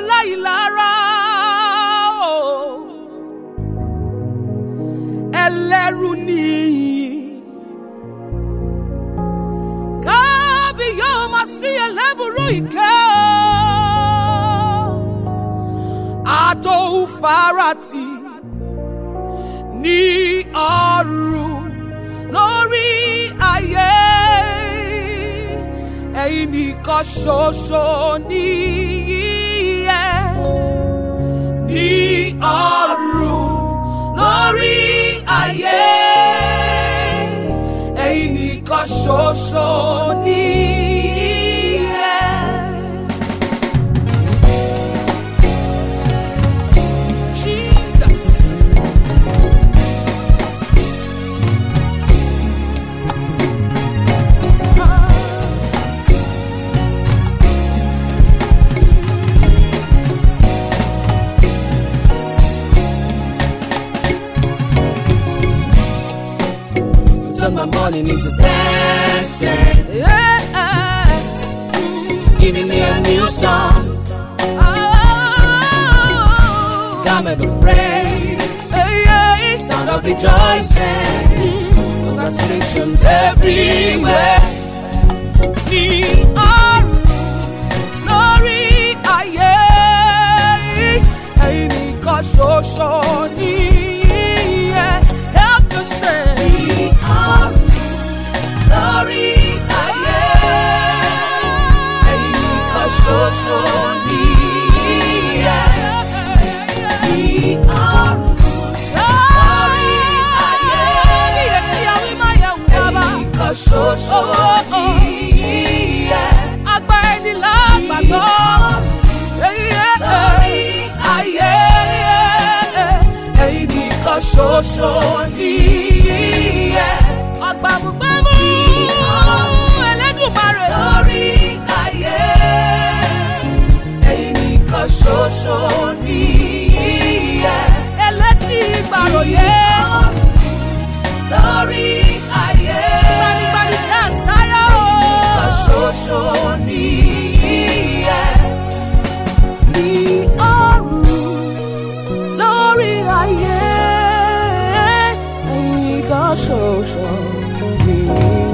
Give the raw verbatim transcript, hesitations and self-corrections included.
aláìlára o ẹlẹ́rù nìyí kábí yóò máa sí ẹlẹ́bùrú ìkẹ́ àtòfarati ní ọ̀run lórí ayé ẹ̀yin nìkan ṣoṣo nìyẹ ní ọ̀run lórí ayé ẹ̀yin nìkan ṣoṣo nìyẹ. Jesus. My morning into dancing, Yeah. giving me a new song, Oh. garment of praise, Yeah. sound of rejoicing, congratulations everywhere. Ní ọ̀run lórí ayé ẹ̀yin nìkan ṣoṣo nìyẹ. Help me say. Ní ọ̀run lórí ayé, ẹ̀yin nìkan ṣoṣo nìyẹ. Ní ọ̀run lórí ayé, ẹ̀yin nìkan ṣoṣo nìyẹ. Àgbà ẹni lágbàtọ́ Lórí ayé, ẹ̀yin nìkan ṣoṣo nìyẹ. àgbà bùgbẹ́mú Ẹlẹ́dùmarè. Lórí ayé, ẹ̀yin nìkan ṣoṣo nìyẹ. Ẹlẹ́tí gbàròyé Lórí ayé, gbanigbani jẹ́ àṣàyà o. ẹ̀yin nìkan ṣoṣo nìyẹ. Ní ọ̀run lórí ayé ẹ̀yin nìkan ṣoṣo nìyẹ.